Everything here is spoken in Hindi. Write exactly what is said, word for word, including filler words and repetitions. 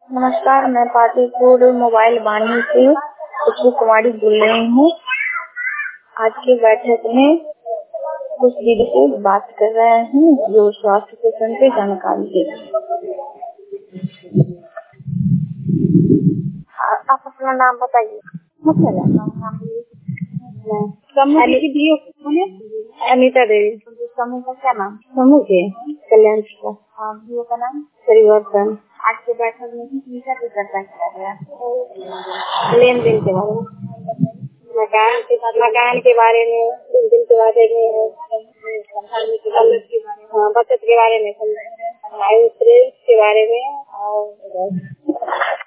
नमस्कार, मैं पाटीपुर मोबाइल बानी से खुशबू कुमारी बोल रही हूँ। आज की बैठक में कुछ दीदी से बात कर रहे हैं जो स्वास्थ्य पोषण पे जानकारी दे रहे हैं। आप अपना नाम बताइए। अनीता देवी। समूह का क्या नाम? समूह के कल्याण का। का नाम परिवर्तन। आज के बैठक में किस विषय पर चर्चा किया गया? लेन देन के बारे में, मकान के मकान के बारे में, लेन देन के बारे में, हाँ बचत के बारे में, इंश्योरेंस के बारे में और